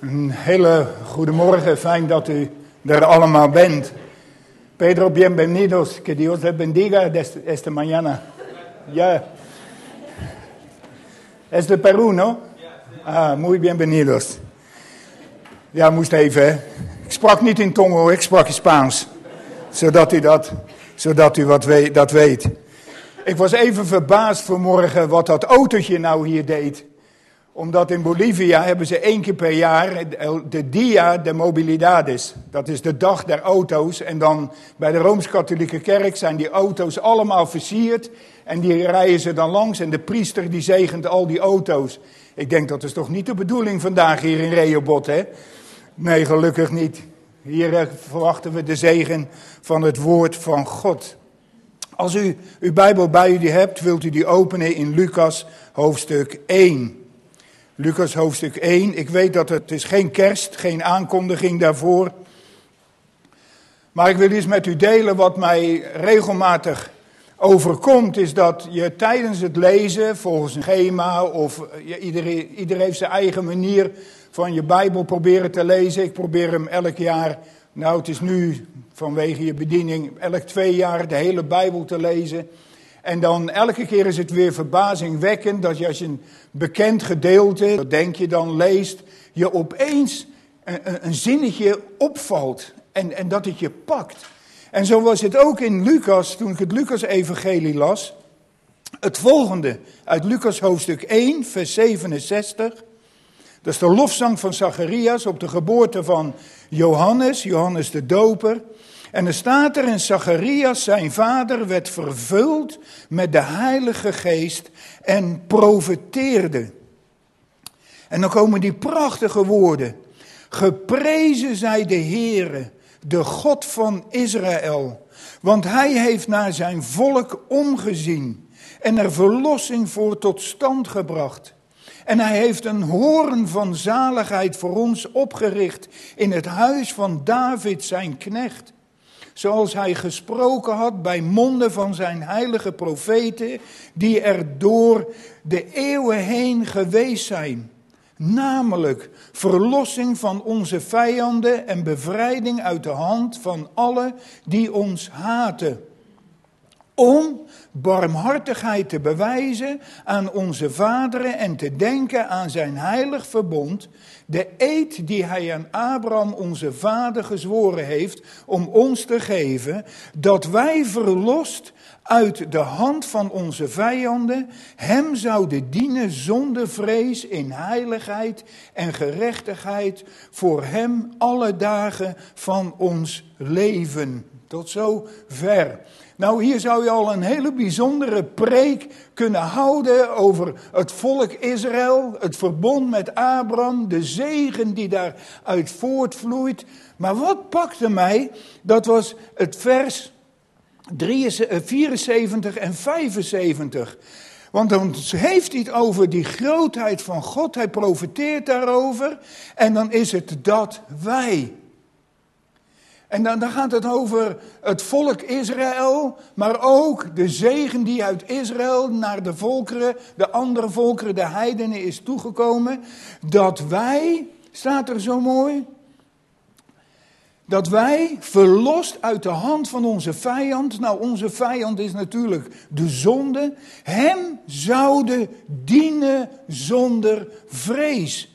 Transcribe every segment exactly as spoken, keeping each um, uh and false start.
Een hele goede morgen, fijn dat u er allemaal bent. Pedro, bienvenidos, que Dios les bendiga esta mañana. Ja. Es de Peru, no? Ah, muy bienvenidos. Ja, moest even, hè. Ik sprak niet in tongen hoor, ik sprak in Spaans. Zodat u dat, zodat u wat weet, dat weet. Ik was even verbaasd vanmorgen wat dat autootje nou hier deed. Omdat in Bolivia hebben ze één keer per jaar de Dia de Mobilidades. Dat is de dag der auto's. En dan bij de Rooms-Katholieke Kerk zijn die auto's allemaal versierd. En die rijden ze dan langs en de priester die zegent al die auto's. Ik denk dat is toch niet de bedoeling vandaag hier in Rehoboth, hè? Nee, gelukkig niet. Hier verwachten we de zegen van het woord van God. Als u uw Bijbel bij u hebt, wilt u die openen in Lucas hoofdstuk één. Lucas hoofdstuk één. Ik weet dat het is geen kerst, geen aankondiging daarvoor. Maar ik wil eens met u delen wat mij regelmatig overkomt. Is dat je tijdens het lezen, volgens een schema, of ja, iedereen, iedereen heeft zijn eigen manier van je Bijbel proberen te lezen. Ik probeer hem elk jaar, nou het is nu vanwege je bediening, elk twee jaar de hele Bijbel te lezen. En dan elke keer is het weer verbazingwekkend dat je als je een bekend gedeelte, dat denk je dan, leest, je opeens een, een zinnetje opvalt en, en dat het je pakt. En zo was het ook in Lucas, toen ik het Lucas-evangelie las, het volgende uit Lucas hoofdstuk één, vers zevenenzestig. Dat is de lofzang van Zacharias op de geboorte van Johannes, Johannes de Doper. En er staat er, en Zacharias, zijn vader, werd vervuld met de Heilige Geest en profeteerde. En dan komen die prachtige woorden. Geprezen zij de Heere, de God van Israël. Want hij heeft naar zijn volk omgezien en er verlossing voor tot stand gebracht. En hij heeft een hoorn van zaligheid voor ons opgericht in het huis van David zijn knecht. Zoals hij gesproken had bij monden van zijn heilige profeten, die er door de eeuwen heen geweest zijn. Namelijk verlossing van onze vijanden en bevrijding uit de hand van alle die ons haten. Om barmhartigheid te bewijzen aan onze vaderen en te denken aan zijn heilig verbond, de eed die hij aan Abraham onze vader gezworen heeft om ons te geven, dat wij verlost uit de hand van onze vijanden hem zouden dienen zonder vrees in heiligheid en gerechtigheid voor hem alle dagen van ons leven. Tot zover. Nou, hier zou je al een hele bijzondere preek kunnen houden over het volk Israël, het verbond met Abraham, de zegen die daaruit voortvloeit. Maar wat pakte mij, dat was het vers vierenzeventig en vijfenzeventig. Want dan heeft hij het over die grootheid van God, hij profeteert daarover en dan is het dat wij. En dan, dan gaat het over het volk Israël, maar ook de zegen die uit Israël naar de volkeren, de andere volkeren, de heidenen is toegekomen. Dat wij, staat er zo mooi, dat wij verlost uit de hand van onze vijand, nou onze vijand is natuurlijk de zonde, hem zouden dienen zonder vrees.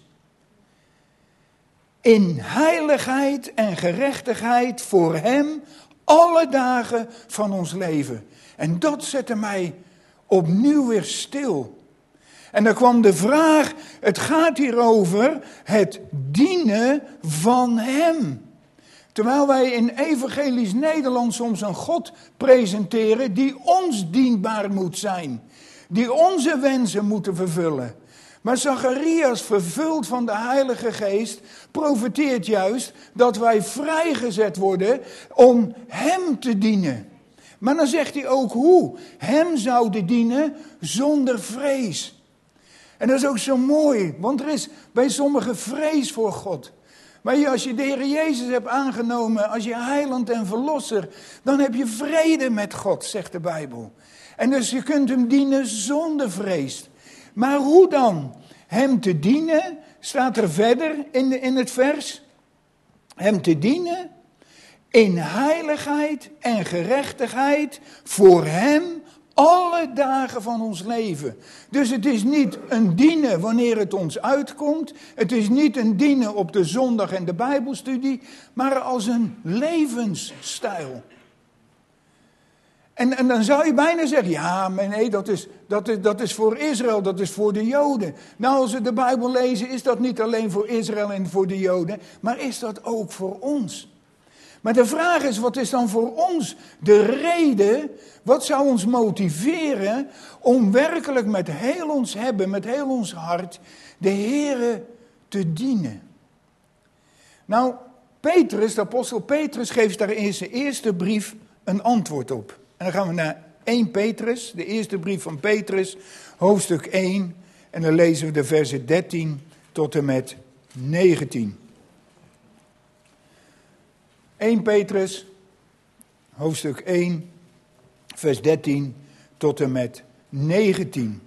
In heiligheid en gerechtigheid voor hem alle dagen van ons leven. En dat zette mij opnieuw weer stil. En dan kwam de vraag, het gaat hier over het dienen van hem. Terwijl wij in evangelisch Nederland soms een God presenteren die ons dienbaar moet zijn. Die onze wensen moeten vervullen. Maar Zacharias, vervuld van de Heilige Geest, profeteert juist dat wij vrijgezet worden om hem te dienen. Maar dan zegt hij ook hoe. Hem zouden dienen zonder vrees. En dat is ook zo mooi, want er is bij sommigen vrees voor God. Maar als je de Heer Jezus hebt aangenomen als je heiland en verlosser, dan heb je vrede met God, zegt de Bijbel. En dus je kunt hem dienen zonder vrees. Maar hoe dan? Hem te dienen staat er verder in, de, in het vers, hem te dienen in heiligheid en gerechtigheid voor hem alle dagen van ons leven. Dus het is niet een dienen wanneer het ons uitkomt. Het is niet een dienen op de zondag en de Bijbelstudie, maar als een levensstijl. En, en dan zou je bijna zeggen, ja, maar nee, dat is, dat, is, dat is voor Israël, dat is voor de Joden. Nou, als we de Bijbel lezen, is dat niet alleen voor Israël en voor de Joden, maar is dat ook voor ons. Maar de vraag is, wat is dan voor ons de reden, wat zou ons motiveren om werkelijk met heel ons hebben, met heel ons hart, de Heere te dienen? Nou, Petrus, de apostel Petrus, geeft daar in zijn eerste brief een antwoord op. En dan gaan we naar eerste Petrus, de eerste brief van Petrus, hoofdstuk één. En dan lezen we de versen dertien tot en met negentien. eerste Petrus, hoofdstuk één, vers dertien tot en met negentien.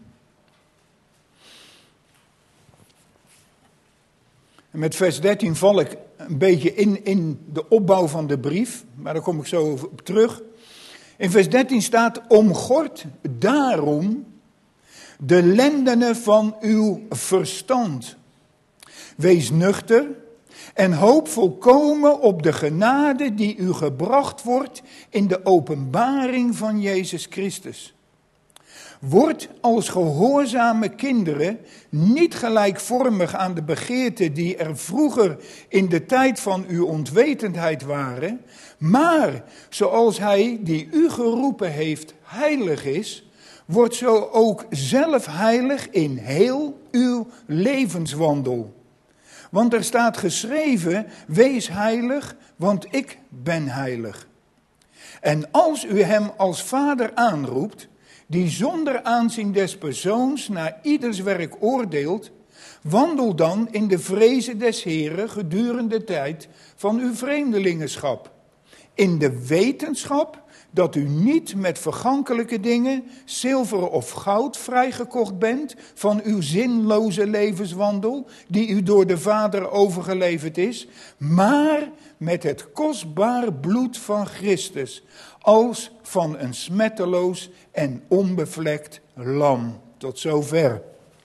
En met vers dertien val ik een beetje in, in de opbouw van de brief, maar daar kom ik zo op terug. In vers dertien staat, omgord daarom de lendenen van uw verstand. Wees nuchter en hoop volkomen op de genade die u gebracht wordt in de openbaring van Jezus Christus. Word als gehoorzame kinderen niet gelijkvormig aan de begeerten die er vroeger in de tijd van uw onwetendheid waren, maar zoals hij die u geroepen heeft heilig is, wordt zo ook zelf heilig in heel uw levenswandel. Want er staat geschreven, wees heilig, want ik ben heilig. En als u hem als vader aanroept, die zonder aanzien des persoons naar ieders werk oordeelt, wandel dan in de vrezen des Heren gedurende de tijd van uw vreemdelingenschap. In de wetenschap dat u niet met vergankelijke dingen, zilver of goud, vrijgekocht bent van uw zinloze levenswandel, die u door de Vader overgeleverd is, maar met het kostbare bloed van Christus, als van een smetteloos en onbevlekt lam. Tot zover.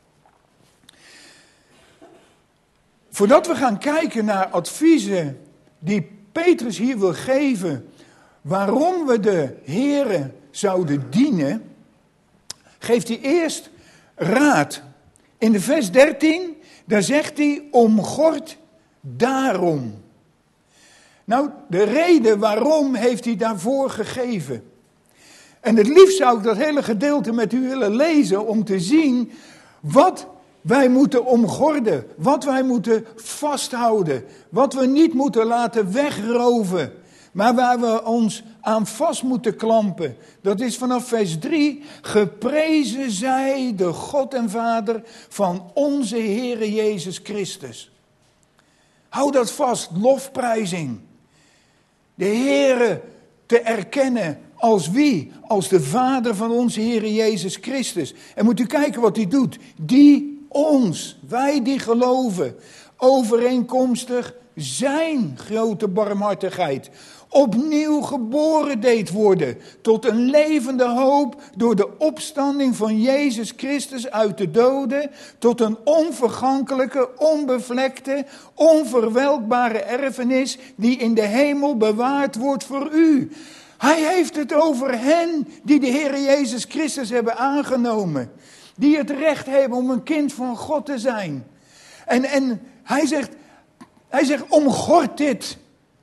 Voordat we gaan kijken naar adviezen die Petrus hier wil geven, waarom we de Here zouden dienen, geeft hij eerst raad. In de vers dertien, daar zegt hij, omgord daarom. Nou, de reden waarom heeft hij daarvoor gegeven. En het liefst zou ik dat hele gedeelte met u willen lezen om te zien wat wij moeten omgorden, wat wij moeten vasthouden, wat we niet moeten laten wegroven, maar waar we ons aan vast moeten klampen. Dat is vanaf vers drie, geprezen zij de God en Vader van onze Heere Jezus Christus. Hou dat vast, lofprijzing. De Heere te erkennen als wie? Als de Vader van onze Heere Jezus Christus. En moet u kijken wat hij doet. Die ons, wij die geloven, overeenkomstig zijn grote barmhartigheid, opnieuw geboren deed worden tot een levende hoop door de opstanding van Jezus Christus uit de doden, tot een onvergankelijke, onbevlekte, onverwelkbare erfenis die in de hemel bewaard wordt voor u. Hij heeft het over hen die de Heer Jezus Christus hebben aangenomen, die het recht hebben om een kind van God te zijn. En, en hij zegt, hij zegt, omgord dit.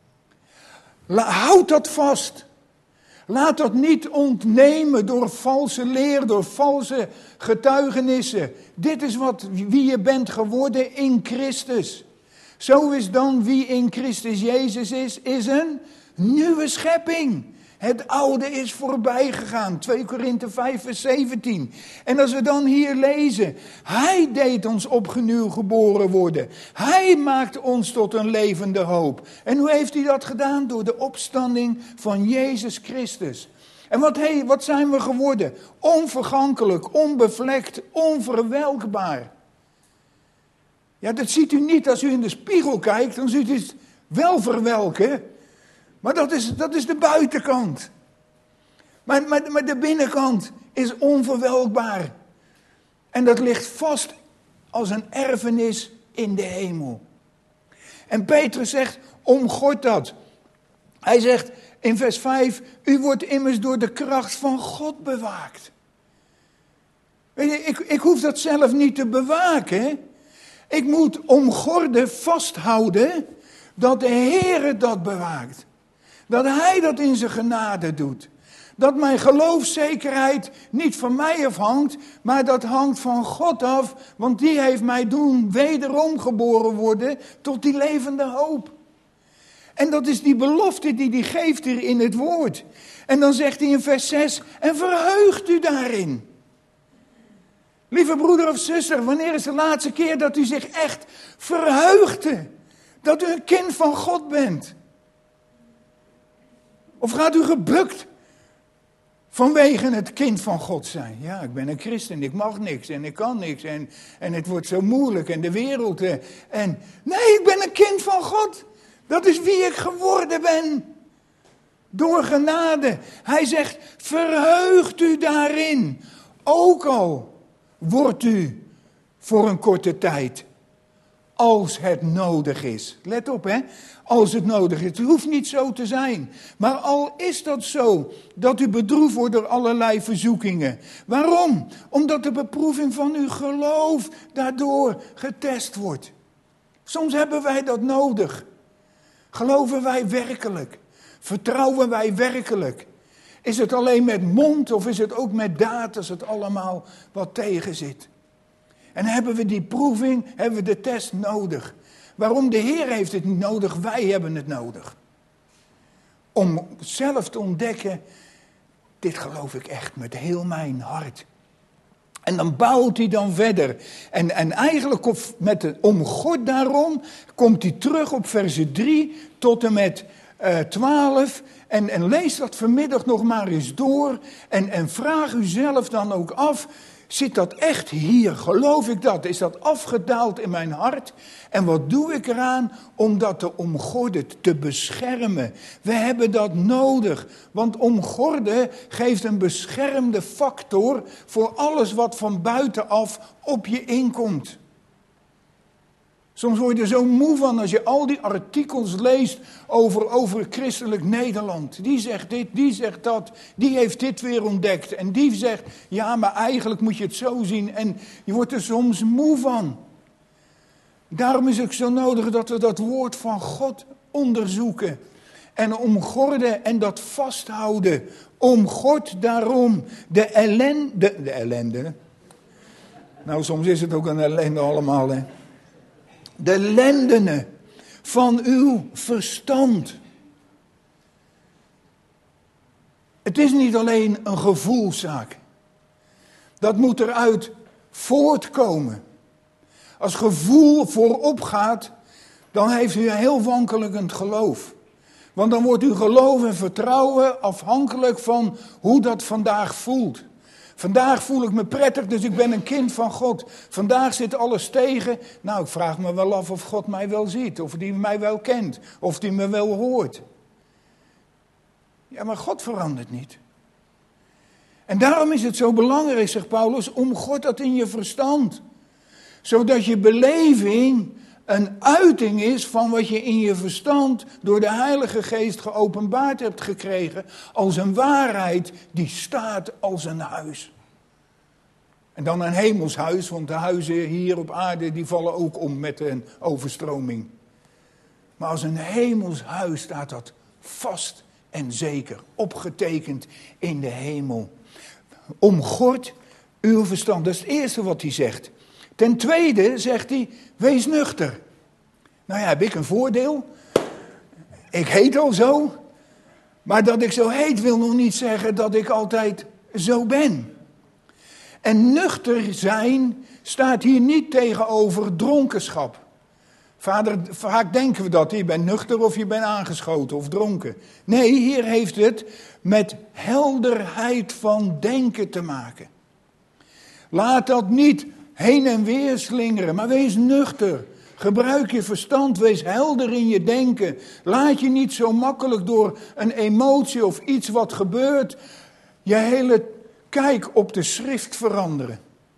Houd dat vast. Laat dat niet ontnemen door valse leer, door valse getuigenissen. Dit is wat, wie je bent geworden in Christus. Zo is dan wie in Christus Jezus is, is een nieuwe schepping. Het oude is voorbij gegaan. twee Korinthe vijf vers zeventien. En als we dan hier lezen. Hij deed ons opnieuw geboren worden. Hij maakt ons tot een levende hoop. En hoe heeft hij dat gedaan? Door de opstanding van Jezus Christus. En wat, hey, wat zijn we geworden? Onvergankelijk, onbevlekt, onverwelkbaar. Ja, dat ziet u niet als u in de spiegel kijkt, dan ziet u het wel verwelken. Maar dat is, dat is de buitenkant. Maar, maar, maar de binnenkant is onverwelkbaar. En dat ligt vast als een erfenis in de hemel. En Petrus zegt, omgord dat. Hij zegt in vers vijf, u wordt immers door de kracht van God bewaakt. Weet je, ik, ik hoef dat zelf niet te bewaken. Ik moet omgorden, vasthouden, dat de Heere dat bewaakt. Dat Hij dat in zijn genade doet. Dat mijn geloofszekerheid niet van mij afhangt, maar dat hangt van God af. Want die heeft mij doen wederom geboren worden tot die levende hoop. En dat is die belofte die hij geeft hier in het woord. En dan zegt hij in vers zes, en verheugt u daarin. Lieve broeder of zuster, wanneer is de laatste keer dat u zich echt verheugde? Dat u een kind van God bent? Of gaat u gebukt vanwege het kind van God zijn? Ja, ik ben een christen, ik mag niks en ik kan niks en, en het wordt zo moeilijk en de wereld. Eh, en nee, ik ben een kind van God. Dat is wie ik geworden ben. Door genade. Hij zegt, verheugt u daarin. Ook al wordt u voor een korte tijd. Als het nodig is. Let op hè. Als het nodig is. Het hoeft niet zo te zijn. Maar al is dat zo. Dat u bedroefd wordt door allerlei verzoekingen. Waarom? Omdat de beproeving van uw geloof daardoor getest wordt. Soms hebben wij dat nodig. Geloven wij werkelijk? Vertrouwen wij werkelijk? Is het alleen met mond of is het ook met daad als het allemaal wat tegen zit? En hebben we die proeving, hebben we de test nodig. Waarom? De Heer heeft het niet nodig, wij hebben het nodig. Om zelf te ontdekken, dit geloof ik echt met heel mijn hart. En dan bouwt hij dan verder. En, en eigenlijk op, met het omgord daarom komt hij terug op verse drie tot en met uh, twaalf. En, en lees dat vanmiddag nog maar eens door. En, en vraag u zelf dan ook af, zit dat echt hier? Geloof ik dat? Is dat afgedaald in mijn hart? En wat doe ik eraan om dat te omgorden, te beschermen? We hebben dat nodig, want omgorden geeft een beschermde factor voor alles wat van buitenaf op je inkomt. Soms word je er zo moe van als je al die artikels leest over, over christelijk Nederland. Die zegt dit, die zegt dat, die heeft dit weer ontdekt. En die zegt, ja, maar eigenlijk moet je het zo zien. En je wordt er soms moe van. Daarom is het zo nodig dat we dat woord van God onderzoeken. En omgorden en dat vasthouden. Omgord daarom de ellende. De ellende. Nou, soms is het ook een ellende allemaal, hè. De lendenen van uw verstand. Het is niet alleen een gevoelszaak. Dat moet eruit voortkomen. Als gevoel voorop gaat, dan heeft u een heel wankelend geloof. Want dan wordt uw geloof en vertrouwen afhankelijk van hoe dat vandaag voelt. Vandaag voel ik me prettig, dus ik ben een kind van God. Vandaag zit alles tegen. Nou, ik vraag me wel af of God mij wel ziet. Of die mij wel kent. Of die me wel hoort. Ja, maar God verandert niet. En daarom is het zo belangrijk, zegt Paulus, om God dat in je verstand. Zodat je beleving een uiting is van wat je in je verstand door de Heilige Geest geopenbaard hebt gekregen. Als een waarheid die staat als een huis. En dan een hemelshuis, want de huizen hier op aarde die vallen ook om met een overstroming. Maar als een hemelshuis staat dat vast en zeker, opgetekend in de hemel. Omgord uw verstand, dat is het eerste wat hij zegt. Ten tweede zegt hij, wees nuchter. Nou ja, heb ik een voordeel. Ik heet al zo. Maar dat ik zo heet wil nog niet zeggen dat ik altijd zo ben. En nuchter zijn staat hier niet tegenover dronkenschap. Vader, vaak denken we dat, je bent nuchter of je bent aangeschoten of dronken. Nee, hier heeft het met helderheid van denken te maken. Laat dat niet heen en weer slingeren, maar wees nuchter. Gebruik je verstand, wees helder in je denken. Laat je niet zo makkelijk door een emotie of iets wat gebeurt, je hele kijk op de schrift veranderen.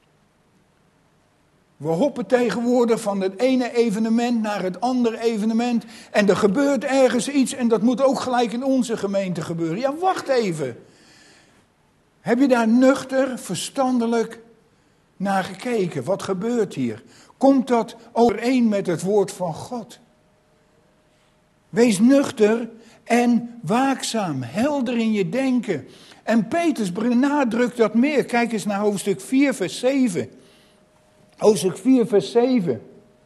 We hoppen tegenwoordig van het ene evenement naar het andere evenement. En er gebeurt ergens iets en dat moet ook gelijk in onze gemeente gebeuren. Ja, wacht even. Heb je daar nuchter, verstandelijk naar gekeken? Wat gebeurt hier? Komt dat overeen met het woord van God? Wees nuchter en waakzaam, helder in je denken. En Petrus benadrukt dat meer. Kijk eens naar hoofdstuk vier, vers zeven. Hoofdstuk vier, vers zeven.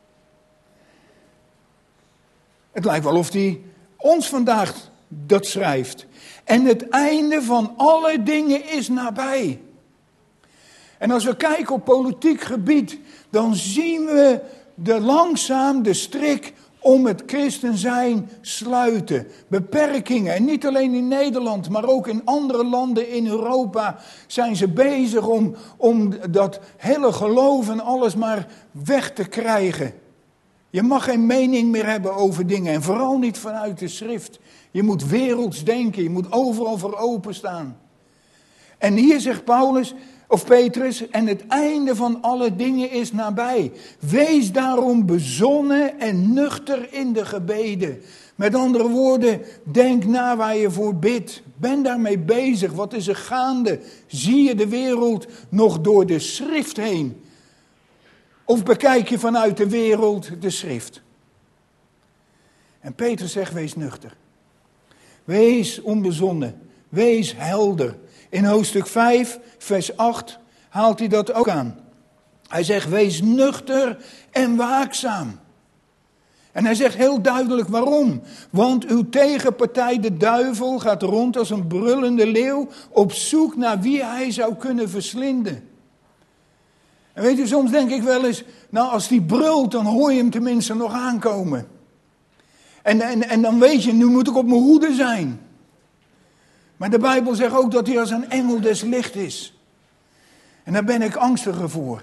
Het lijkt wel of hij ons vandaag dat schrijft. En het einde van alle dingen is nabij. En als we kijken op politiek gebied, dan zien we de langzaam de strik om het christen zijn sluiten. Beperkingen. En niet alleen in Nederland, maar ook in andere landen in Europa zijn ze bezig om, om dat hele geloof en alles maar weg te krijgen. Je mag geen mening meer hebben over dingen. En vooral niet vanuit de schrift. Je moet werelds denken. Je moet overal voor openstaan. En hier zegt Paulus, of Petrus, en het einde van alle dingen is nabij. Wees daarom bezonnen en nuchter in de gebeden. Met andere woorden, denk na waar je voor bidt. Ben daarmee bezig. Wat is er gaande? Zie je de wereld nog door de schrift heen? Of bekijk je vanuit de wereld de schrift? En Petrus zegt, wees nuchter. Wees onbezonnen. Wees helder. In hoofdstuk vijf, vers acht, haalt hij dat ook aan. Hij zegt, wees nuchter en waakzaam. En hij zegt heel duidelijk waarom. Want uw tegenpartij, de duivel, gaat rond als een brullende leeuw op zoek naar wie hij zou kunnen verslinden. En weet u, soms denk ik wel eens, nou als die brult, dan hoor je hem tenminste nog aankomen. En, en, en dan weet je, nu moet ik op mijn hoede zijn. Maar de Bijbel zegt ook dat hij als een engel des licht is. En daar ben ik angstiger voor.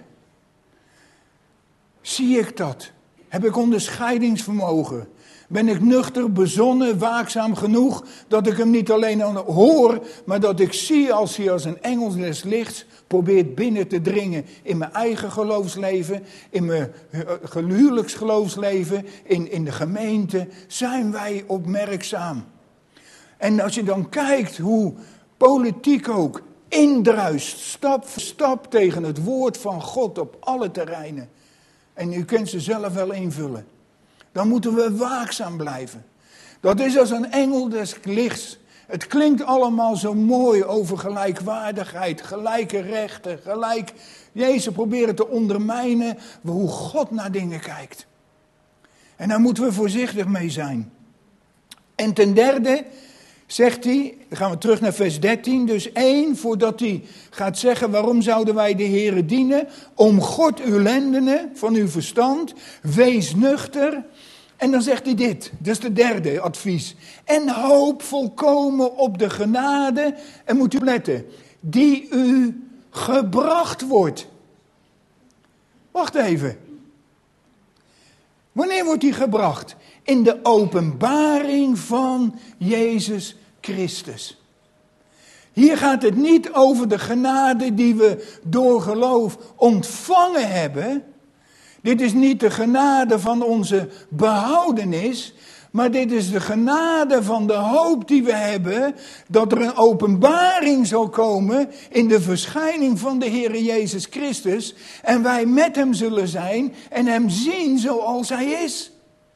Zie ik dat? Heb ik onderscheidingsvermogen? Ben ik nuchter, bezonnen, waakzaam genoeg dat ik hem niet alleen hoor, maar dat ik zie als hij als een engel des lichts probeert binnen te dringen in mijn eigen geloofsleven, in mijn huwelijksgeloofsleven, in, in de gemeente. Zijn wij opmerkzaam? En als je dan kijkt hoe politiek ook indruist, stap voor stap tegen het woord van God op alle terreinen. En u kunt ze zelf wel invullen. Dan moeten we waakzaam blijven. Dat is als een engel des lichts. Het klinkt allemaal zo mooi over gelijkwaardigheid, gelijke rechten, gelijk. Jezus proberen te ondermijnen hoe God naar dingen kijkt. En daar moeten we voorzichtig mee zijn. En ten derde zegt hij, dan gaan we terug naar vers dertien, dus één, voordat hij gaat zeggen waarom zouden wij de Heere dienen, om God uw lendenen van uw verstand, wees nuchter. En dan zegt hij dit, dat is de derde advies. En hoop volkomen op de genade, en moet u letten, die u gebracht wordt. Wacht even. Wanneer wordt die gebracht? In de openbaring van Jezus Christus. Hier gaat het niet over de genade die we door geloof ontvangen hebben. Dit is niet de genade van onze behoudenis, maar dit is de genade van de hoop die we hebben, dat er een openbaring zal komen in de verschijning van de Heere Jezus Christus. En wij met hem zullen zijn en hem zien zoals hij is.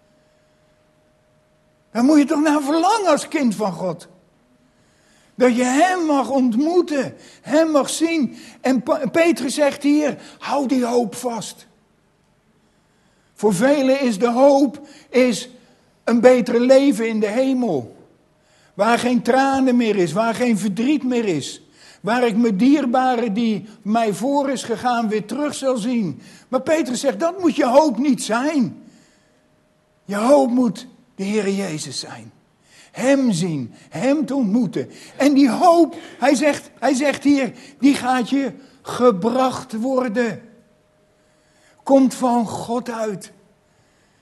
Daar moet je toch naar verlangen als kind van God. Dat je hem mag ontmoeten, hem mag zien. En Petrus zegt hier, hou die hoop vast. Voor velen is de hoop is een betere leven in de hemel. Waar geen tranen meer is, waar geen verdriet meer is. Waar ik mijn dierbare die mij voor is gegaan weer terug zal zien. Maar Petrus zegt, dat moet je hoop niet zijn. Je hoop moet de Heere Jezus zijn. Hem zien, hem te ontmoeten. En die hoop, hij zegt, hij zegt hier, die gaat je gebracht worden. Komt van God uit.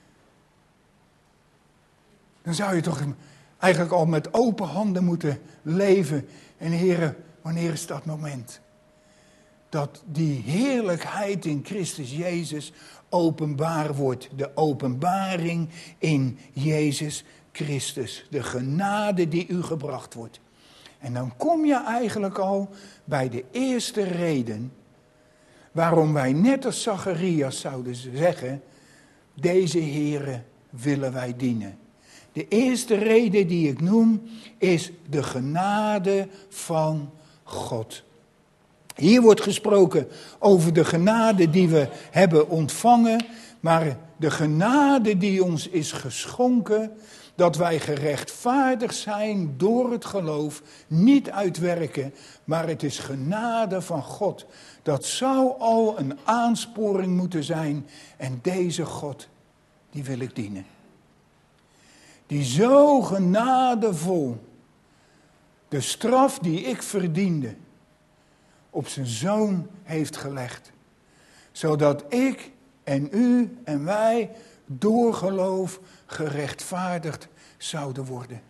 dan zou je toch eigenlijk al met open handen moeten leven. En Heere, wanneer is dat moment? Dat die heerlijkheid in Christus Jezus openbaar wordt. De openbaring in Jezus Christus. De genade die u gebracht wordt. En dan kom je eigenlijk al bij de eerste reden waarom wij net als Zacharias zouden zeggen, deze Heere willen wij dienen. De eerste reden die ik noem is de genade van God. Hier wordt gesproken over de genade die we hebben ontvangen, maar de genade die ons is geschonken, dat wij gerechtvaardigd zijn door het geloof, niet uit werken, maar het is genade van God. Dat zou al een aansporing moeten zijn en deze God, die wil ik dienen. Die zo genadevol de straf die ik verdiende op zijn zoon heeft gelegd. Zodat ik en u en wij door geloof gerechtvaardigd zouden worden.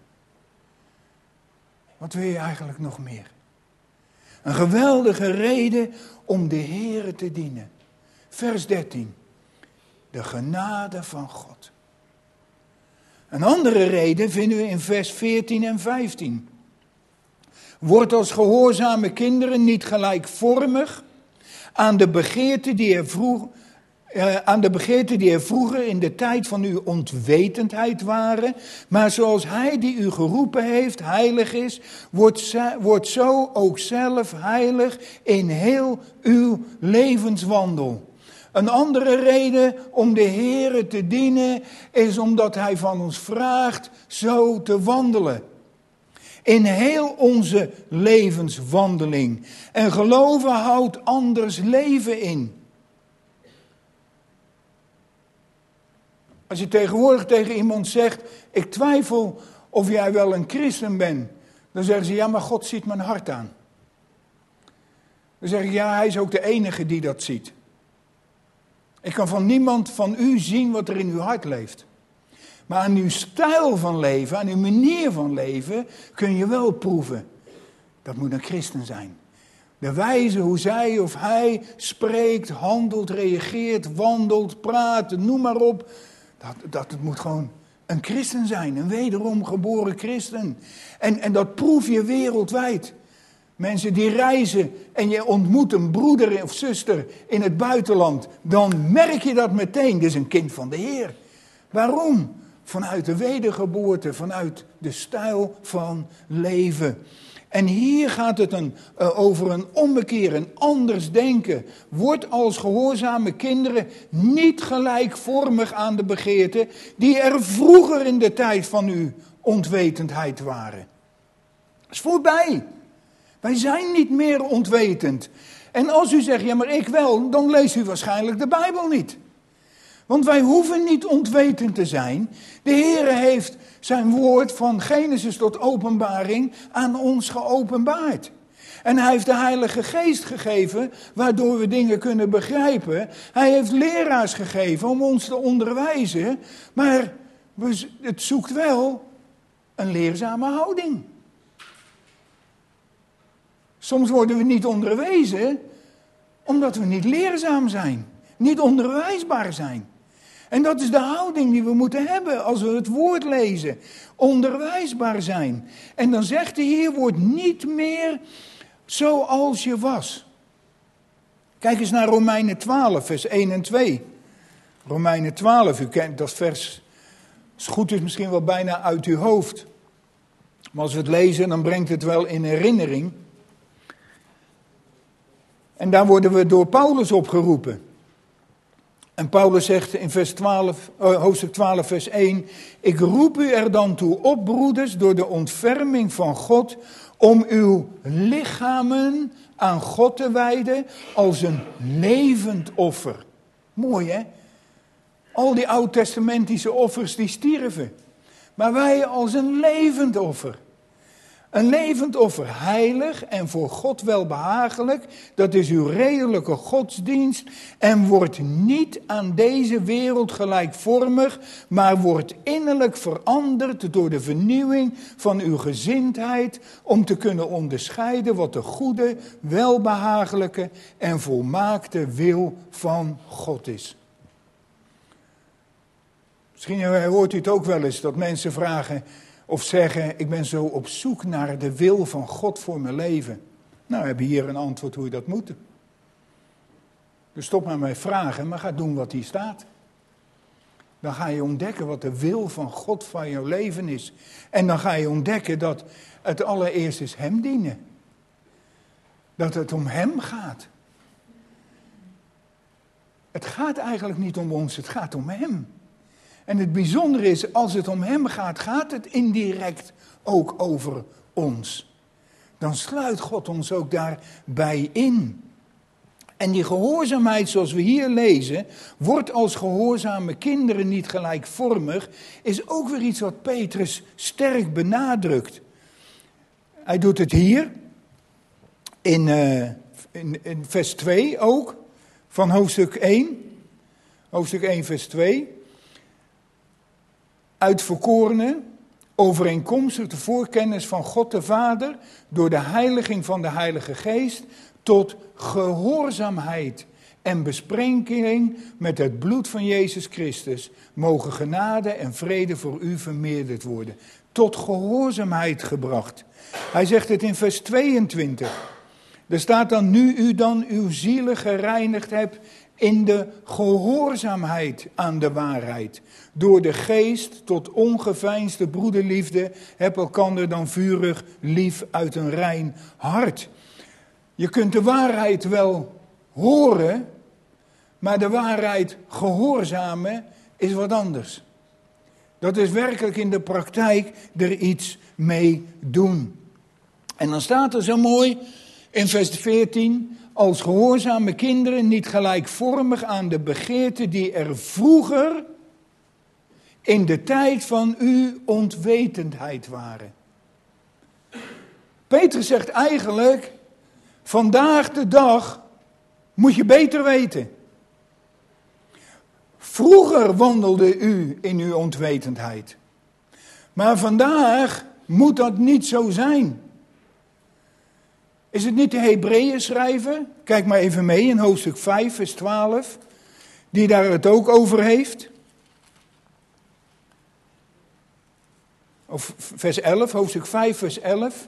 Wat wil je eigenlijk nog meer? Een geweldige reden om de Heere te dienen. Vers dertien. De genade van God. Een andere reden vinden we in vers veertien en vijftien. Word als gehoorzame kinderen niet gelijkvormig aan de begeerten die er vroeg, uh, aan de begeerten die er vroeger in de tijd van uw onwetendheid waren, maar zoals hij die u geroepen heeft heilig is, wordt, wordt zo ook zelf heilig in heel uw levenswandel. Een andere reden om de Heere te dienen is omdat hij van ons vraagt zo te wandelen. In heel onze levenswandeling. En geloven houdt anders leven in. Als je tegenwoordig tegen iemand zegt, ik twijfel of jij wel een christen bent. Dan zeggen ze, ja maar God ziet mijn hart aan. Dan zeg ik, ja hij is ook de enige die dat ziet. Ik kan van niemand van u zien wat er in uw hart leeft. Maar aan uw stijl van leven, aan uw manier van leven, kun je wel proeven. Dat moet een christen zijn. De wijze hoe zij of hij spreekt, handelt, reageert, wandelt, praat, noem maar op. Dat, dat het moet gewoon een christen zijn, een wederom geboren christen. En, en dat proef je wereldwijd. Mensen die reizen en je ontmoet een broeder of zuster in het buitenland, dan merk je dat meteen, dit is een kind van de Heer. Waarom? Vanuit de wedergeboorte, vanuit de stijl van leven. En hier gaat het een, uh, over een ommekeer, een anders denken. Word als gehoorzame kinderen niet gelijkvormig aan de begeerten die er vroeger in de tijd van uw onwetendheid waren. Dat is voorbij. Wij zijn niet meer ontwetend. En als u zegt, ja maar ik wel, dan leest u waarschijnlijk de Bijbel niet. Want wij hoeven niet ontwetend te zijn. De Heere heeft zijn woord van Genesis tot Openbaring aan ons geopenbaard. En hij heeft de Heilige Geest gegeven, waardoor we dingen kunnen begrijpen. Hij heeft leraars gegeven om ons te onderwijzen. Maar het zoekt wel een leerzame houding. Soms worden we niet onderwezen, omdat we niet leerzaam zijn. Niet onderwijsbaar zijn. En dat is de houding die we moeten hebben als we het woord lezen. Onderwijsbaar zijn. En dan zegt de Heer, word niet meer zoals je was. Kijk eens naar Romeinen twaalf, vers één en twee. Romeinen twaalf, u kent dat vers. Als het goed is misschien wel bijna uit uw hoofd. Maar als we het lezen, dan brengt het wel in herinnering. En daar worden we door Paulus opgeroepen. En Paulus zegt in vers twaalf, hoofdstuk twaalf, vers één. Ik roep u er dan toe op, broeders, door de ontferming van God, om uw lichamen aan God te wijden als een levend offer. Mooi hè? Al die oud-testamentische offers die stierven. Maar wij als een levend offer. Een levend offer, heilig en voor God welbehagelijk, dat is uw redelijke godsdienst en wordt niet aan deze wereld gelijkvormig, maar wordt innerlijk veranderd door de vernieuwing van uw gezindheid, om te kunnen onderscheiden wat de goede, welbehagelijke en volmaakte wil van God is. Misschien hoort u het ook wel eens dat mensen vragen of zeggen, ik ben zo op zoek naar de wil van God voor mijn leven. Nou, we hebben hier een antwoord hoe je dat moet. Dus stop maar met vragen, maar ga doen wat hier staat. Dan ga je ontdekken wat de wil van God van jouw leven is. En dan ga je ontdekken dat het allereerst is hem dienen. Dat het om hem gaat. Het gaat eigenlijk niet om ons, het gaat om hem. En het bijzondere is, als het om hem gaat, gaat het indirect ook over ons. Dan sluit God ons ook daarbij in. En die gehoorzaamheid, zoals we hier lezen, wordt als gehoorzame kinderen niet gelijkvormig, is ook weer iets wat Petrus sterk benadrukt. Hij doet het hier, in, uh, in, in vers twee ook, van hoofdstuk één. Hoofdstuk één, vers twee. Uitverkorenen, overeenkomstig de voorkennis van God de Vader, door de heiliging van de Heilige Geest, tot gehoorzaamheid en besprenkeling met het bloed van Jezus Christus, mogen genade en vrede voor u vermeerderd worden. Tot gehoorzaamheid gebracht. Hij zegt het in vers tweeëntwintig. Er staat dan, nu u dan uw zielen gereinigd hebt in de gehoorzaamheid aan de waarheid. Door de geest tot ongeveinsde broederliefde, heb elkander dan vurig lief uit een rein hart. Je kunt de waarheid wel horen, maar de waarheid gehoorzamen is wat anders. Dat is werkelijk in de praktijk er iets mee doen. En dan staat er zo mooi in vers veertien... als gehoorzame kinderen niet gelijkvormig aan de begeerten die er vroeger in de tijd van uw onwetendheid waren. Petrus zegt eigenlijk, vandaag de dag moet je beter weten. Vroeger wandelde u in uw onwetendheid. Maar vandaag moet dat niet zo zijn. Is het niet de Hebreeën schrijver? Kijk maar even mee in hoofdstuk vijf, vers twaalf. Die daar het ook over heeft. Of vers elf, hoofdstuk vijf, vers elf.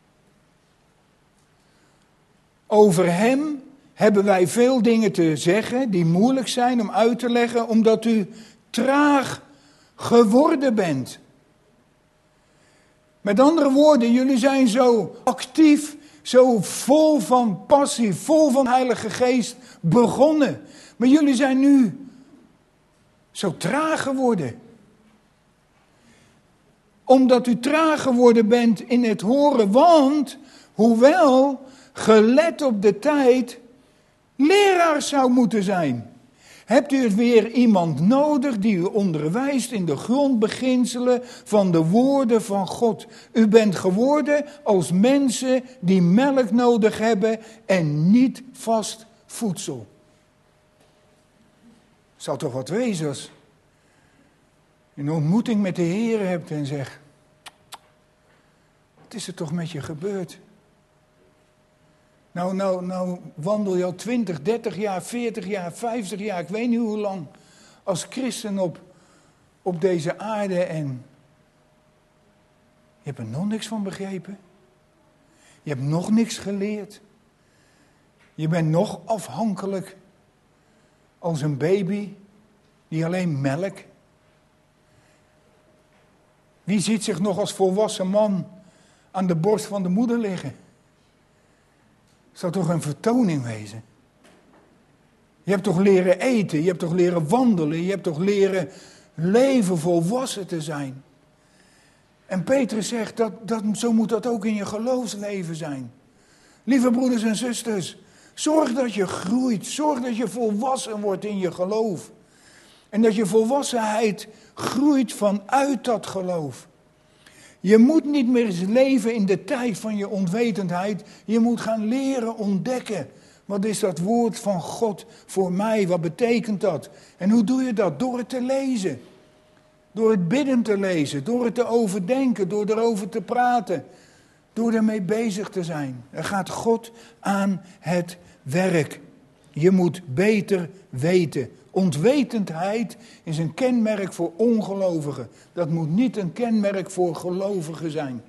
Over hem hebben wij veel dingen te zeggen die moeilijk zijn om uit te leggen, omdat u traag geworden bent. Met andere woorden, jullie zijn zo actief, zo vol van passie, vol van Heilige Geest begonnen. Maar jullie zijn nu zo traag geworden. Omdat u traag geworden bent in het horen, want hoewel gelet op de tijd leraar zou moeten zijn. Hebt u het weer iemand nodig die u onderwijst in de grondbeginselen van de woorden van God. U bent geworden als mensen die melk nodig hebben en niet vast voedsel. Zal toch wat wezen als je een ontmoeting met de Heer hebt en zegt, wat is er toch met je gebeurd? Nou, nou, nou wandel je al twintig, dertig jaar, veertig jaar, vijftig jaar, ik weet niet hoe lang, als christen op, op deze aarde en je hebt er nog niks van begrepen. Je hebt nog niks geleerd. Je bent nog afhankelijk als een baby die alleen melk. Wie ziet zich nog als volwassen man aan de borst van de moeder liggen? Het zou toch een vertoning wezen? Je hebt toch leren eten, je hebt toch leren wandelen, je hebt toch leren leven, volwassen te zijn. En Petrus zegt, dat, dat, zo moet dat ook in je geloofsleven zijn. Lieve broeders en zusters, zorg dat je groeit, zorg dat je volwassen wordt in je geloof. En dat je volwassenheid groeit vanuit dat geloof. Je moet niet meer leven in de tijd van je onwetendheid. Je moet gaan leren ontdekken. Wat is dat woord van God voor mij? Wat betekent dat? En hoe doe je dat? Door het te lezen. Door het bidden te lezen. Door het te overdenken. Door erover te praten. Door ermee bezig te zijn. Er gaat God aan het werk. Je moet beter weten. Onwetendheid is een kenmerk voor ongelovigen. Dat moet niet een kenmerk voor gelovigen zijn.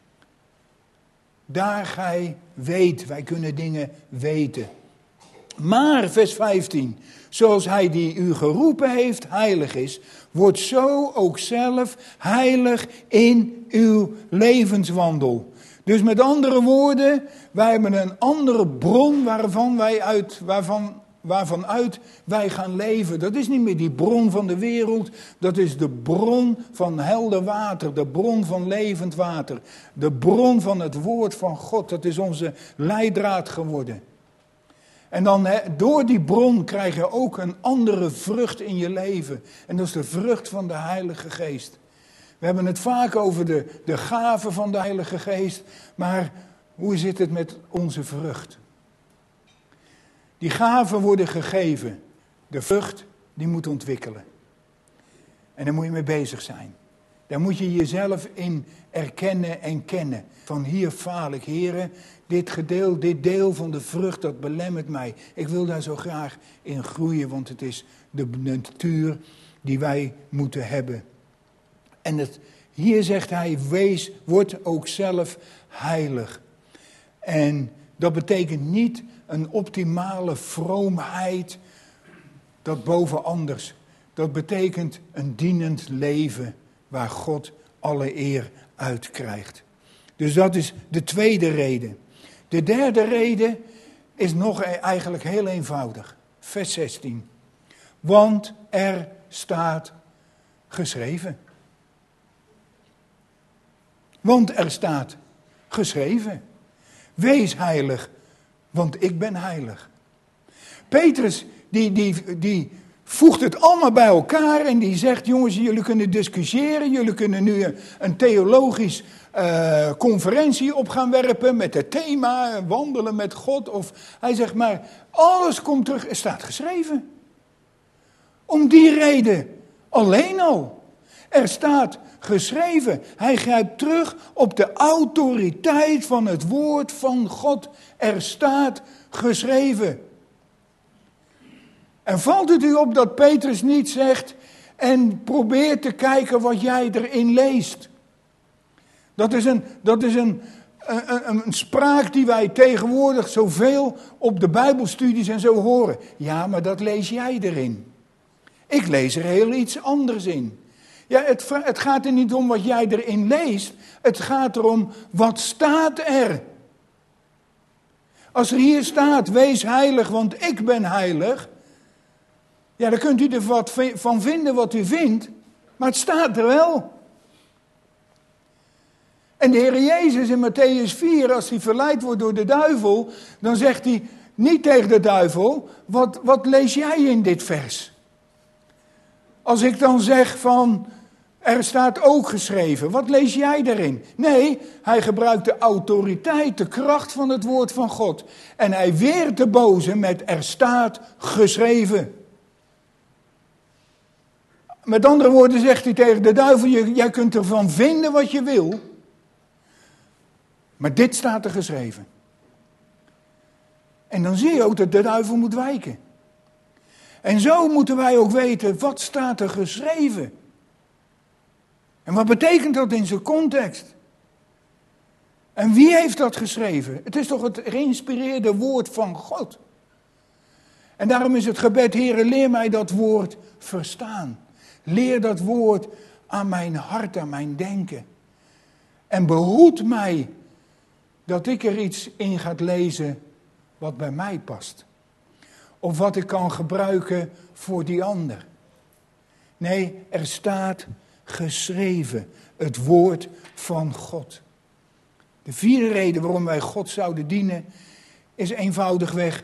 Daar gij weet, wij kunnen dingen weten. Maar, vers vijftien, zoals hij die u geroepen heeft heilig is, wordt zo ook zelf heilig in uw levenswandel. Dus met andere woorden, wij hebben een andere bron waarvan wij uit, waarvan, waarvan uit wij gaan leven. Dat is niet meer die bron van de wereld, dat is de bron van helder water, de bron van levend water. De bron van het woord van God, dat is onze leidraad geworden. En dan door die bron krijg je ook een andere vrucht in je leven. En dat is de vrucht van de Heilige Geest. We hebben het vaak over de, de gaven van de Heilige Geest. Maar hoe zit het met onze vrucht? Die gaven worden gegeven. De vrucht, die moet ontwikkelen. En daar moet je mee bezig zijn. Daar moet je jezelf in erkennen en kennen. Van hier faal ik, heren, dit gedeel, dit deel van de vrucht, dat belemmert mij. Ik wil daar zo graag in groeien, want het is de natuur die wij moeten hebben. En het, hier zegt hij, wees, word ook zelf heilig. En dat betekent niet een optimale vroomheid, dat boven anders. Dat betekent een dienend leven waar God alle eer uit krijgt. Dus dat is de tweede reden. De derde reden is nog eigenlijk heel eenvoudig. Vers zestien. Want er staat geschreven. Want er staat geschreven. Wees heilig, want ik ben heilig. Petrus, die, die, die voegt het allemaal bij elkaar en die zegt, jongens, jullie kunnen discussiëren, jullie kunnen nu een, een theologisch uh, conferentie op gaan werpen met het thema wandelen met God. Of hij zegt, maar alles komt terug, er staat geschreven. Om die reden, alleen al. Er staat geschreven. Hij grijpt terug op de autoriteit van het woord van God. Er staat geschreven. En valt het u op dat Petrus niet zegt en probeert te kijken wat jij erin leest? Dat is een, dat is een, een, een, een spraak die wij tegenwoordig zoveel op de Bijbelstudies en zo horen. Ja, maar dat lees jij erin. Ik lees er heel iets anders in. Ja, het, het gaat er niet om wat jij erin leest. Het gaat erom, wat staat er? Als er hier staat, wees heilig, want ik ben heilig. Ja, dan kunt u er wat van vinden wat u vindt. Maar het staat er wel. En de Heer Jezus in Mattheüs vier, als hij verleid wordt door de duivel, dan zegt hij niet tegen de duivel, wat, wat lees jij in dit vers? Als ik dan zeg van, er staat ook geschreven, wat lees jij daarin? Nee, hij gebruikt de autoriteit, de kracht van het woord van God. En hij weert de boze met, er staat geschreven. Met andere woorden zegt hij tegen de duivel, jij kunt ervan vinden wat je wil. Maar dit staat er geschreven. En dan zie je ook dat de duivel moet wijken. En zo moeten wij ook weten, wat staat er geschreven? En wat betekent dat in zijn context? En wie heeft dat geschreven? Het is toch het geïnspireerde woord van God. En daarom is het gebed, Heere, leer mij dat woord verstaan. Leer dat woord aan mijn hart, aan mijn denken. En behoed mij dat ik er iets in ga lezen wat bij mij past. Of wat ik kan gebruiken voor die ander. Nee, er staat geschreven, het woord van God. De vierde reden waarom wij God zouden dienen, is eenvoudigweg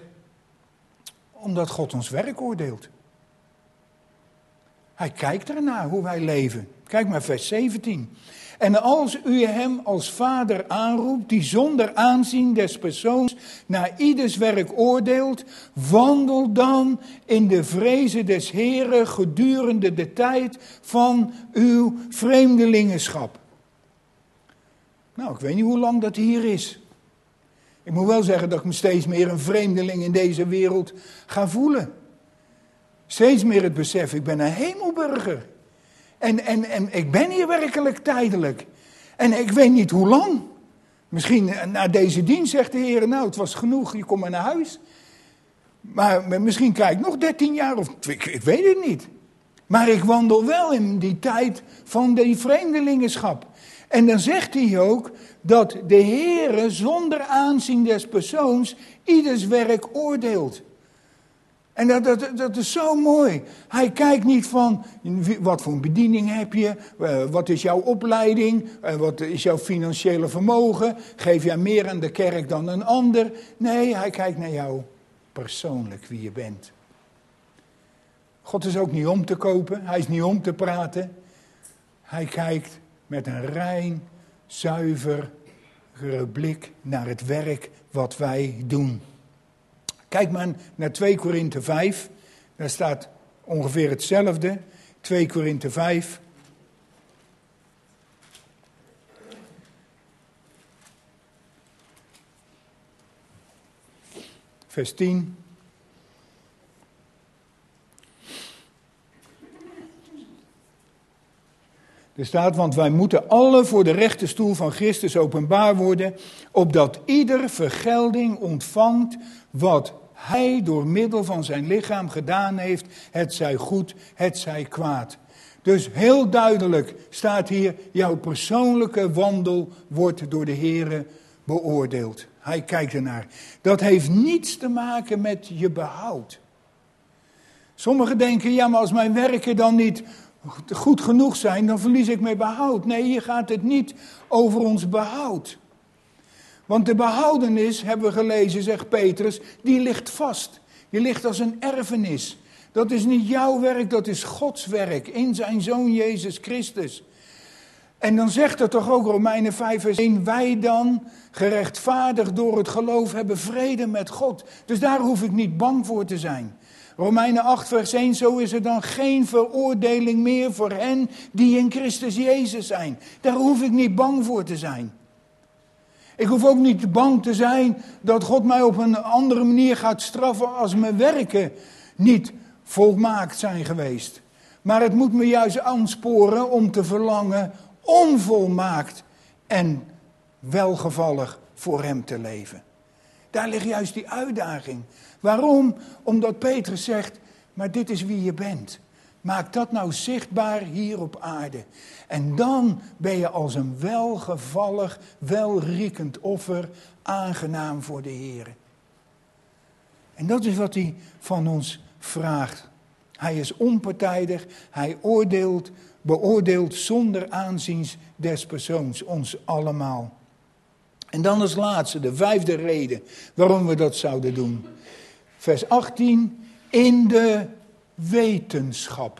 omdat God ons werk oordeelt. Hij kijkt ernaar hoe wij leven. Kijk maar vers zeventien. En als u hem als vader aanroept, die zonder aanzien des persoons naar ieders werk oordeelt, wandel dan in de vrezen des Heren gedurende de tijd van uw vreemdelingenschap. Nou, ik weet niet hoe lang dat hier is. Ik moet wel zeggen dat ik me steeds meer een vreemdeling in deze wereld ga voelen. Steeds meer het besef, ik ben een hemelburger. En, en, en ik ben hier werkelijk tijdelijk. En ik weet niet hoe lang. Misschien na deze dienst zegt de Heer, nou het was genoeg, je komt maar naar huis. Maar misschien krijg ik nog dertien jaar, of ik, ik weet het niet. Maar ik wandel wel in die tijd van die vreemdelingenschap. En dan zegt hij ook dat de Heer zonder aanzien des persoons ieders werk oordeelt. En dat, dat, dat is zo mooi. Hij kijkt niet van, wat voor een bediening heb je, wat is jouw opleiding, wat is jouw financiële vermogen, geef jij meer aan de kerk dan een ander. Nee, hij kijkt naar jou persoonlijk, wie je bent. God is ook niet om te kopen, hij is niet om te praten. Hij kijkt met een rein, zuiver blik naar het werk wat wij doen. Kijk maar naar twee Korinthe vijf. Daar staat ongeveer hetzelfde. twee Korinthe vijf. Vers tien. Er staat, want wij moeten alle voor de rechterstoel van Christus openbaar worden, opdat ieder vergelding ontvangt wat hij door middel van zijn lichaam gedaan heeft, het zij goed, het zij kwaad. Dus heel duidelijk staat hier, jouw persoonlijke wandel wordt door de Heere beoordeeld. Hij kijkt ernaar. Dat heeft niets te maken met je behoud. Sommigen denken, ja maar als mijn werken dan niet goed genoeg zijn, dan verlies ik mijn behoud. Nee, hier gaat het niet over ons behoud. Want de behoudenis, hebben we gelezen, zegt Petrus, die ligt vast. Die ligt als een erfenis. Dat is niet jouw werk, dat is Gods werk in zijn Zoon Jezus Christus. En dan zegt er toch ook Romeinen vijf vers één, wij dan, gerechtvaardigd door het geloof, hebben vrede met God. Dus daar hoef ik niet bang voor te zijn. Romeinen acht vers één, zo is er dan geen veroordeling meer voor hen die in Christus Jezus zijn. Daar hoef ik niet bang voor te zijn. Ik hoef ook niet bang te zijn dat God mij op een andere manier gaat straffen als mijn werken niet volmaakt zijn geweest. Maar het moet me juist aansporen om te verlangen onvolmaakt en welgevallig voor hem te leven. Daar ligt juist die uitdaging. Waarom? Omdat Petrus zegt, maar dit is wie je bent. Maak dat nou zichtbaar hier op aarde. En dan ben je als een welgevallig, welriekend offer aangenaam voor de Heer. En dat is wat hij van ons vraagt. Hij is onpartijdig, hij oordeelt, beoordeelt zonder aanzien des persoons, ons allemaal. En dan als laatste, de vijfde reden waarom we dat zouden doen. Vers achttien, in de wetenschap.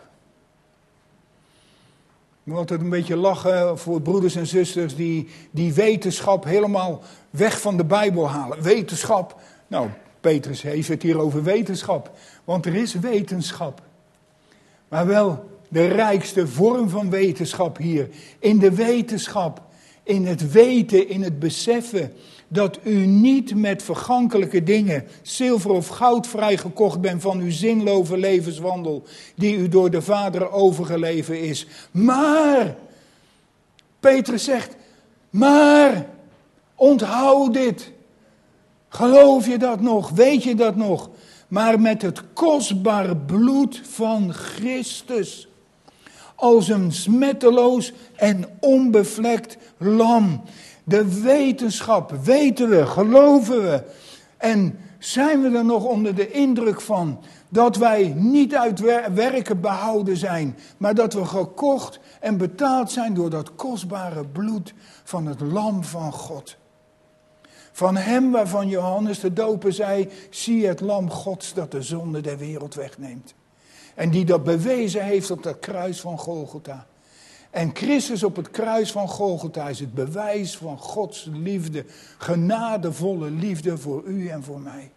Ik moet altijd een beetje lachen voor broeders en zusters die die wetenschap helemaal weg van de Bijbel halen. Wetenschap, nou Petrus heeft het hier over wetenschap, want er is wetenschap. Maar wel de rijkste vorm van wetenschap hier. In de wetenschap, in het weten, in het beseffen dat u niet met vergankelijke dingen, zilver of goud vrijgekocht bent van uw zinloze levenswandel, die u door de Vader overgeleverd is. Maar, Petrus zegt, maar, onthoud dit. Geloof je dat nog? Weet je dat nog? Maar met het kostbare bloed van Christus, als een smetteloos en onbevlekt lam. De wetenschap weten we, geloven we. En zijn we er nog onder de indruk van dat wij niet uit werken behouden zijn, maar dat we gekocht en betaald zijn door dat kostbare bloed van het lam van God. Van hem waarvan Johannes de Doper zei, zie het lam Gods dat de zonde der wereld wegneemt. En die dat bewezen heeft op dat kruis van Golgotha. En Christus op het kruis van Golgotha is het bewijs van Gods liefde, genadevolle liefde voor u en voor mij.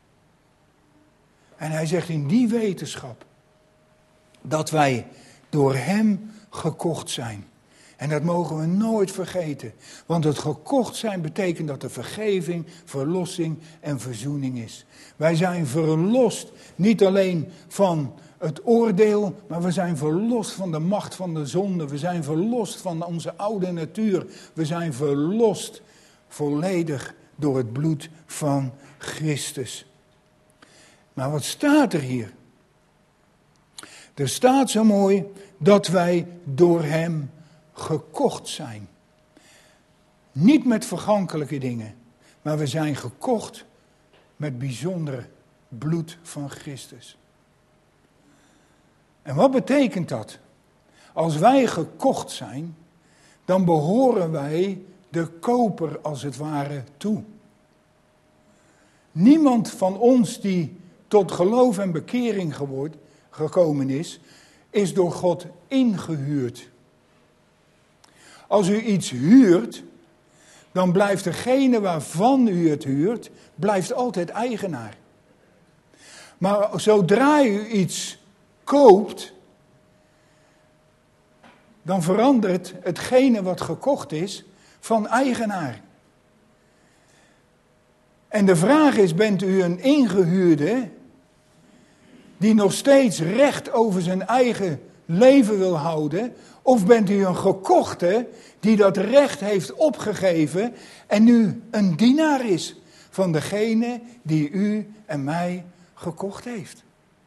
En hij zegt in die wetenschap dat wij door hem gekocht zijn. En dat mogen we nooit vergeten. Want het gekocht zijn betekent dat er vergeving, verlossing en verzoening is. Wij zijn verlost niet alleen van het oordeel, maar we zijn verlost van de macht van de zonde. We zijn verlost van onze oude natuur. We zijn verlost volledig door het bloed van Christus. Maar wat staat er hier? Er staat zo mooi dat wij door hem gekocht zijn. Niet met vergankelijke dingen, maar we zijn gekocht met bijzonder bloed van Christus. En wat betekent dat? Als wij gekocht zijn, dan behoren wij de koper als het ware toe. Niemand van ons die tot geloof en bekering geword, gekomen is, is door God ingehuurd. Als u iets huurt, dan blijft degene waarvan u het huurt, blijft altijd eigenaar. Maar zodra u iets koopt, dan verandert hetgene wat gekocht is van eigenaar. En de vraag is, bent u een ingehuurde die nog steeds recht over zijn eigen leven wil houden? Of bent u een gekochte die dat recht heeft opgegeven en nu een dienaar is van degene die u en mij gekocht heeft?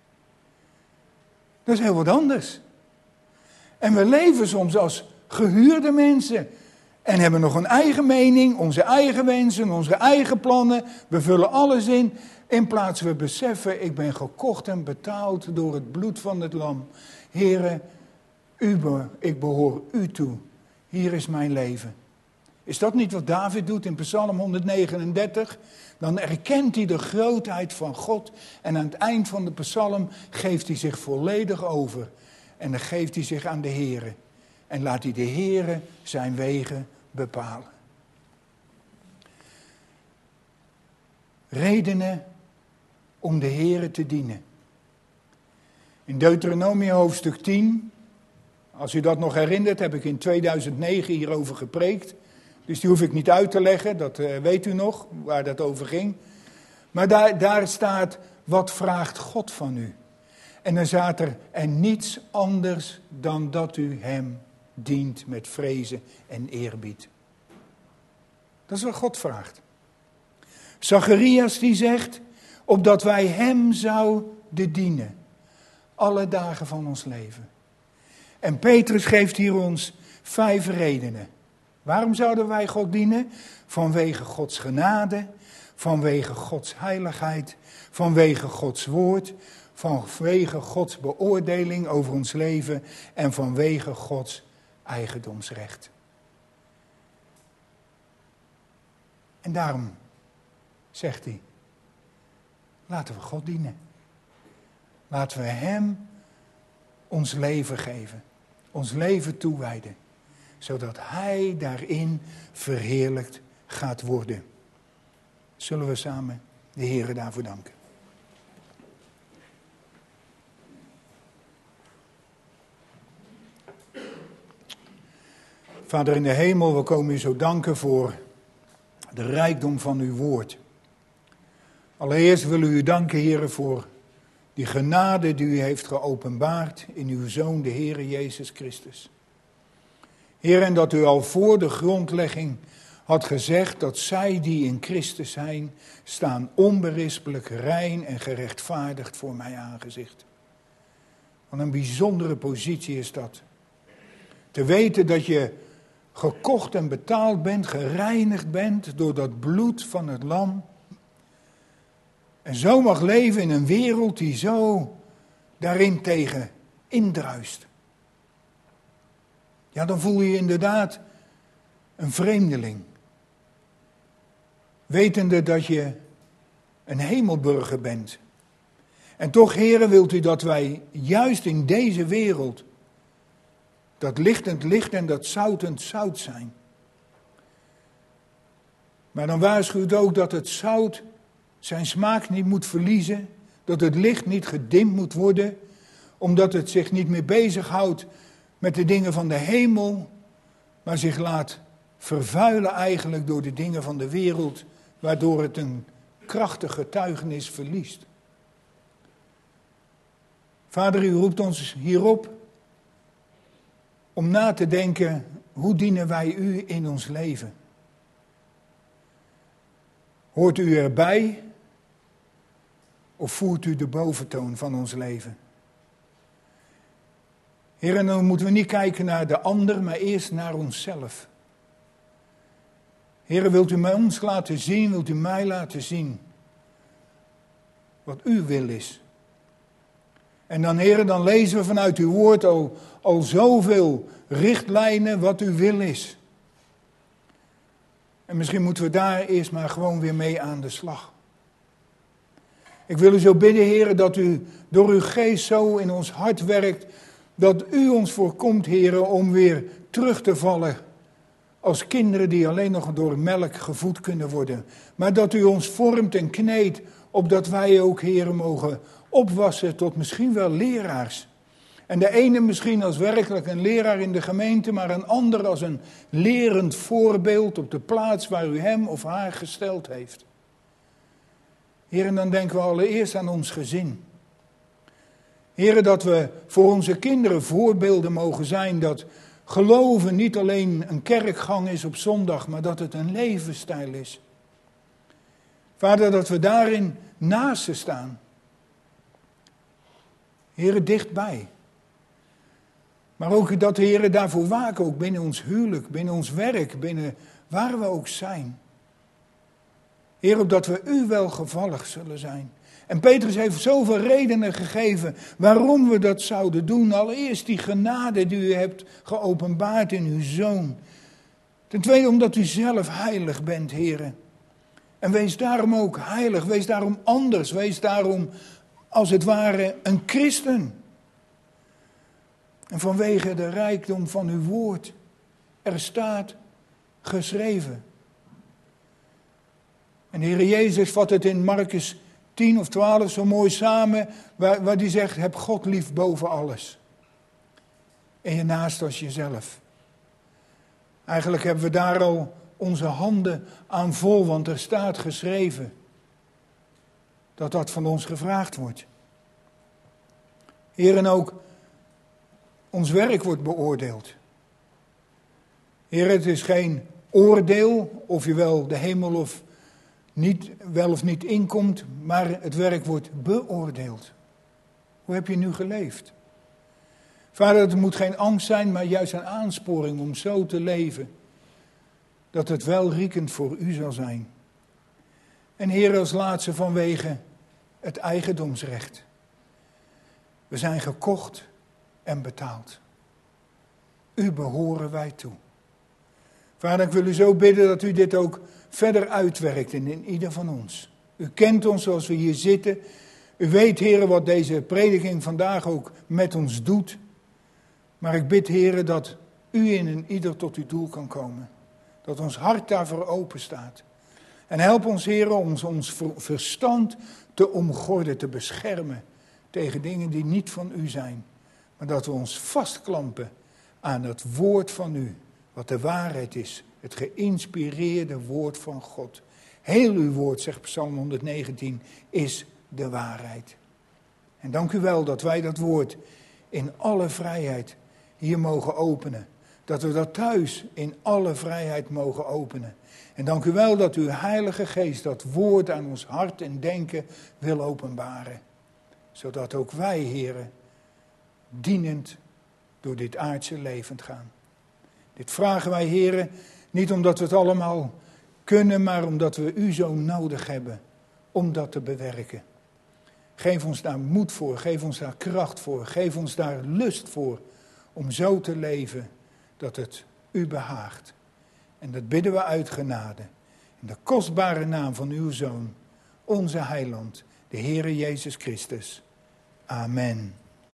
Dat is heel wat anders. En we leven soms als gehuurde mensen en hebben nog een eigen mening, onze eigen wensen, onze eigen plannen. We vullen alles in, in plaats we beseffen, ik ben gekocht en betaald door het bloed van het lam. Here, u, ik behoor u toe. Hier is mijn leven. Is dat niet wat David doet in Psalm honderdnegenendertig? Dan erkent hij de grootheid van God en aan het eind van de psalm geeft hij zich volledig over. En dan geeft hij zich aan de Heere. En laat hij de Heere zijn wegen bepalen. Redenen om de Heere te dienen. In Deuteronomium hoofdstuk tien, als u dat nog herinnert, heb ik in tweeduizend negen hierover gepreekt. Dus die hoef ik niet uit te leggen, dat uh, weet u nog, waar dat over ging. Maar daar, daar staat, wat vraagt God van u? En dan staat er, en niets anders dan dat u hem dient met vrezen en eerbied. Dat is wat God vraagt. Zacharias die zegt, opdat wij hem zouden dienen. Alle dagen van ons leven. En Petrus geeft hier ons vijf redenen. Waarom zouden wij God dienen? Vanwege Gods genade, vanwege Gods heiligheid, vanwege Gods woord, vanwege Gods beoordeling over ons leven en vanwege Gods eigendomsrecht. En daarom zegt hij, laten we God dienen. Laten we hem ons leven geven, ons leven toewijden, zodat hij daarin verheerlijkt gaat worden. Zullen we samen de Heere daarvoor danken. Vader in de hemel, we komen u zo danken voor de rijkdom van uw woord. Allereerst willen we u danken, Heere, voor die genade die u heeft geopenbaard in uw Zoon, de Heere Jezus Christus. Heer, en dat u al voor de grondlegging had gezegd dat zij die in Christus zijn, staan onberispelijk rein en gerechtvaardigd voor mijn aangezicht. Wat een bijzondere positie is dat. Te weten dat je gekocht en betaald bent, gereinigd bent door dat bloed van het lam. En zo mag leven in een wereld die zo daarin tegen indruist. Ja, dan voel je je inderdaad een vreemdeling. Wetende dat je een hemelburger bent. En toch, Heere, wilt u dat wij juist in deze wereld Dat lichtend licht en dat zoutend zout zijn. Maar dan waarschuwt ook dat het zout zijn smaak niet moet verliezen. Dat het licht niet gedimd moet worden. Omdat het zich niet meer bezighoudt met de dingen van de hemel. Maar zich laat vervuilen eigenlijk door de dingen van de wereld. Waardoor het een krachtig getuigenis verliest. Vader, u roept ons hierop om na te denken, hoe dienen wij u in ons leven? Hoort u erbij of voert u de boventoon van ons leven? Heer, en dan moeten we niet kijken naar de ander, maar eerst naar onszelf. Heer, wilt u mij ons laten zien, wilt u mij laten zien wat uw wil is? En dan, Heer, dan lezen we vanuit uw woord al, al zoveel richtlijnen wat uw wil is. En misschien moeten we daar eerst maar gewoon weer mee aan de slag. Ik wil u zo bidden, Heer, dat u door uw geest zo in ons hart werkt, dat u ons voorkomt, Heer, om weer terug te vallen als kinderen die alleen nog door melk gevoed kunnen worden. Maar dat u ons vormt en kneedt, opdat wij ook, Heer, mogen opwassen tot misschien wel leraars. En de ene misschien als werkelijk een leraar in de gemeente, maar een ander als een lerend voorbeeld op de plaats waar u hem of haar gesteld heeft. Heer, en dan denken we allereerst aan ons gezin. Heer, dat we voor onze kinderen voorbeelden mogen zijn, dat geloven niet alleen een kerkgang is op zondag, maar dat het een levensstijl is. Vader, dat we daarin naast ze staan. Heer, dichtbij. Maar ook dat, Heer, daarvoor waken, ook binnen ons huwelijk, binnen ons werk, binnen waar we ook zijn. Heer, opdat we u welgevallig zullen zijn. En Petrus heeft zoveel redenen gegeven waarom we dat zouden doen. Allereerst die genade die u hebt geopenbaard in uw Zoon. Ten tweede omdat u zelf heilig bent, Heer. En wees daarom ook heilig, wees daarom anders, wees daarom als het ware een christen. En vanwege de rijkdom van uw woord, er staat geschreven. En de Heer Jezus vat het in Marcus tien of twaalf zo mooi samen, waar, waar die zegt, heb God lief boven alles. En je naast als jezelf. Eigenlijk hebben we daar al onze handen aan vol, want er staat geschreven dat dat van ons gevraagd wordt. Heer, en ook ons werk wordt beoordeeld. Heer, het is geen oordeel of je wel de hemel of niet, wel of niet inkomt, maar het werk wordt beoordeeld. Hoe heb je nu geleefd? Vader, het moet geen angst zijn, maar juist een aansporing om zo te leven, dat het welriekend voor u zal zijn. En Heer, als laatste vanwege het eigendomsrecht. We zijn gekocht en betaald. U behoren wij toe. Vader, ik wil u zo bidden dat u dit ook verder uitwerkt in, in ieder van ons. U kent ons zoals we hier zitten. U weet, Heer, wat deze prediking vandaag ook met ons doet. Maar ik bid, Heer, dat u in een ieder tot uw doel kan komen. Dat ons hart daarvoor open staat. En help ons, Heer, om ons, ons verstand te omgorden, te beschermen tegen dingen die niet van u zijn. Maar dat we ons vastklampen aan het woord van u, wat de waarheid is. Het geïnspireerde woord van God. Heel uw woord, zegt Psalm honderdnegentien, is de waarheid. En dank u wel dat wij dat woord in alle vrijheid hier mogen openen. Dat we dat thuis in alle vrijheid mogen openen. En dank u wel dat uw Heilige Geest dat woord aan ons hart en denken wil openbaren. Zodat ook wij, Heere, dienend door dit aardse leven gaan. Dit vragen wij, Heere, niet omdat we het allemaal kunnen, maar omdat we u zo nodig hebben om dat te bewerken. Geef ons daar moed voor, geef ons daar kracht voor, geef ons daar lust voor om zo te leven dat het u behaagt. En dat bidden we uit genade. In de kostbare naam van uw Zoon, onze Heiland, de Heere Jezus Christus. Amen.